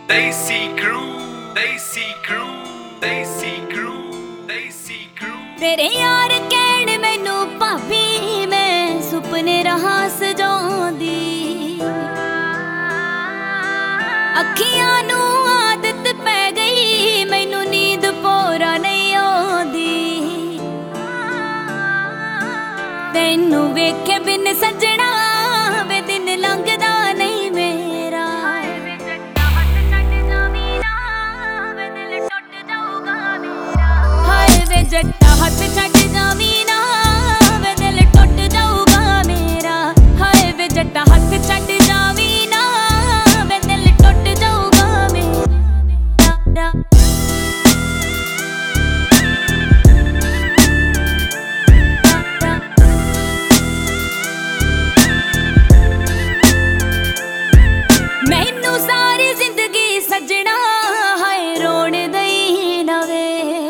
Desi crew, Desi crew, Desi crew, Desi crew। तेरे यार कहण मैनू भाभी मैं सुपने रहा सजाउंदी अखियां नू आदत पै गई मैनू नींद पूरा नहीं आउंदी तैनू वेखे बिन सजना वे दिन लंघदा नहीं मेरा हाय वे जट्टा हथ छड्ड जावी ना वे दिल टुट जाऊगा मेरा हाय वे जट्टा हथ छड्ड जावी ना वे दिल टुट जाऊगा मेरा मैनू सारी जिंदगी सजना हाय रोण दई ना वे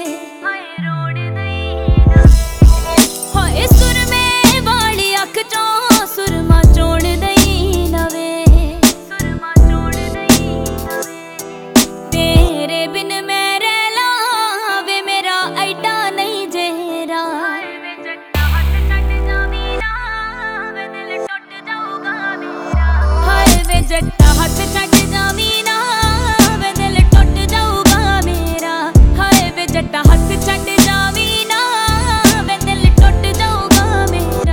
हाय सुरमे वाली अख चों सुरमा चोण दई ना वे तेरे बिन मैं रह ला वे मेरा ऐडा नहीं जेरा हाय वे जट्टा हथ छड्ड जावी ना वे दिल टुट जाऊगा मेरा हाय वे जट्टा हथ छड्ड जावी ना वे दिल टुट जाऊगा मेरा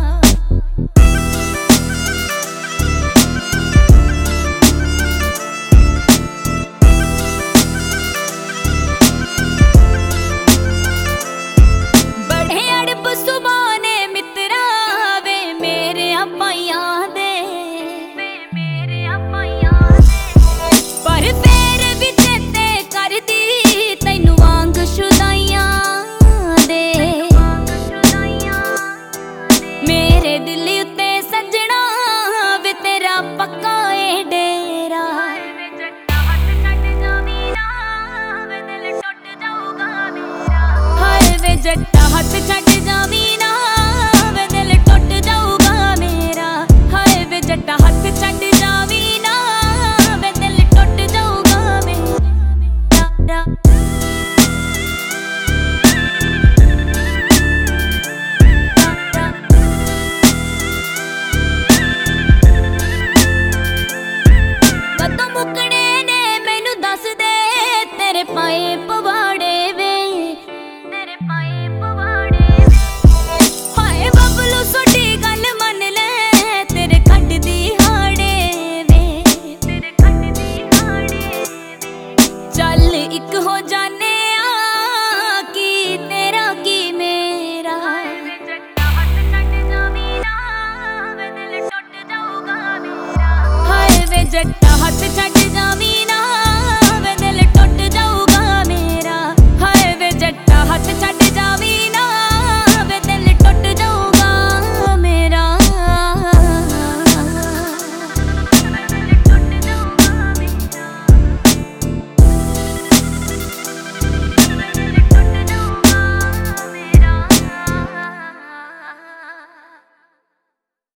बड़े अड़ब सुबाने मित्रा वे मेरे पाइयां दे पर फेर भी चेते करदी तैनू वांग शुदाइयां दे मेरे दिल उत्ते सजना वे तेरा पक्का ए डेरा हाय वे जट्टा हथ छड्ड